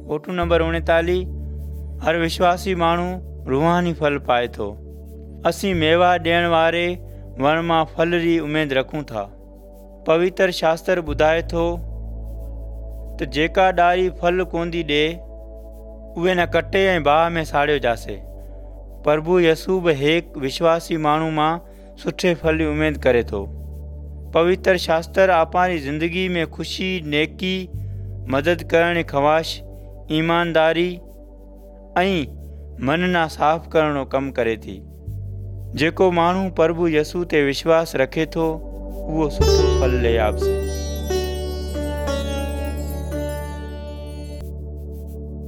Photo number 39। हर विश्वासी माण्हू रूहानी फल पाए थो। असीं मेवा ॾियण वारे वण मां फल जी उमेद रखूं था। पवित्र शास्त्र ॿुधाए थो त जेका ॾारी फल कोन्दी ॾे उहे न कटे ऐं बाहि में साड़ियो जासे। प्रभु यसू बि हिक विश्वासी माण्हू मां सुठे फल जी उमेद करे थो। पवित्र शास्त्र आपारी ज़िंदगी में ख़ुशी, नेकी, मदद करण जी ख़्वाहिश, ईमानदारी ऐं मन ना साफ़ करण जो कमु करे थी। जेको माण्हू प्रभु यसू ते विश्वास रखे थो उहो सुठो फल ले आवसे।